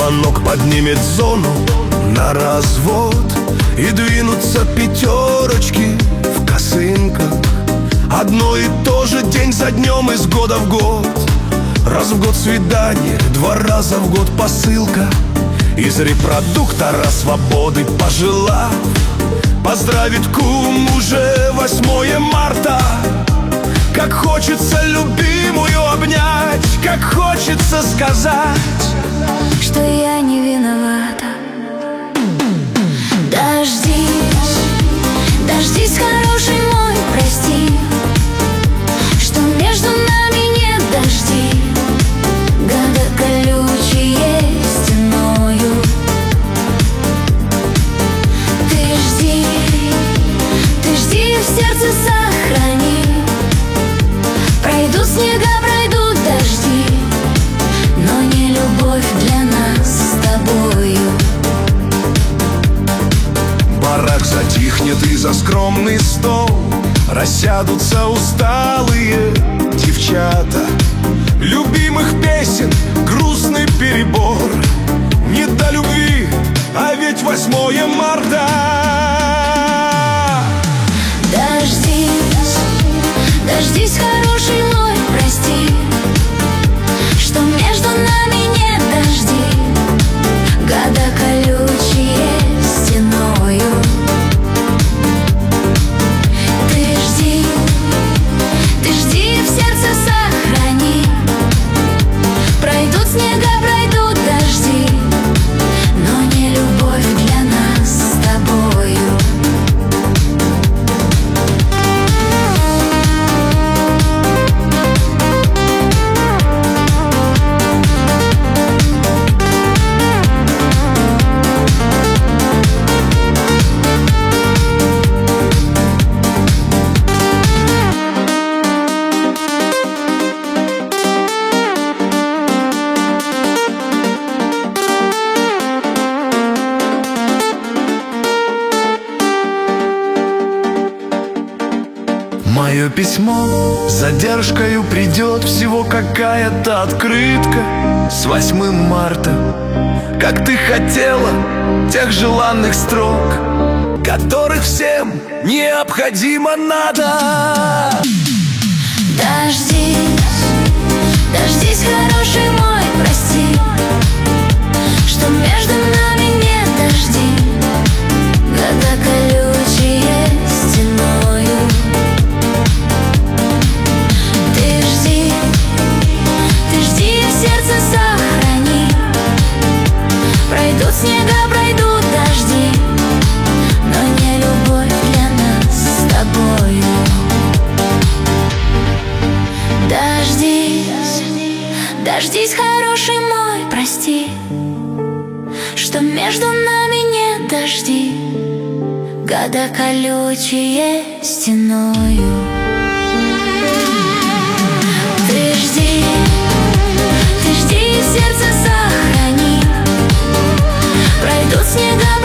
звонок поднимет зону на развод, и двинутся пятерочки в косынках. Одно и то же день за днем из года в год. Раз в год свидание, 2 раза в год посылка из репродуктора свободы, пожелав поздравит кум уже 8 марта. Как хочется любимую обнять, как хочется сказать, что я не виновата. Дождись, дождись, хороший мой, прости, что между нами нет дождей. Года колючие стеною. Ты жди, в сердце сохрани. Пройдут снега, пройдут дожди, но не любовь для нас с тобою. Барак затихнет, и за скромный стол рассядутся усталые девчата. Любимых песен грустный перебор. Не до любви, а ведь 8 марта. Дождись, дождись, хороший мой, прости, что между нами нет дождей. Года колючие стеною. Ты жди, в сердце сохрани. Пройдут снега, пройдут дожди, но не любовь для нас с тобою. Мое письмо с задержкою придет, всего какая-то открытка с 8 марта. Как ты хотела тех желанных строк, которых всем необходимо надо. Дождись, дождись, хороший мой, прости, что между нами нет дождей. Года колючие стеною. Ты жди, в сердце сохрани. Пройдут снега, пройдут дожди, но не любовь для нас с тобою. Дождись, дождись, хороший мой, прости, что между нами нет дождей. Года колючие стеною. Ты жди, в сердце сохрани. Пройдут снега,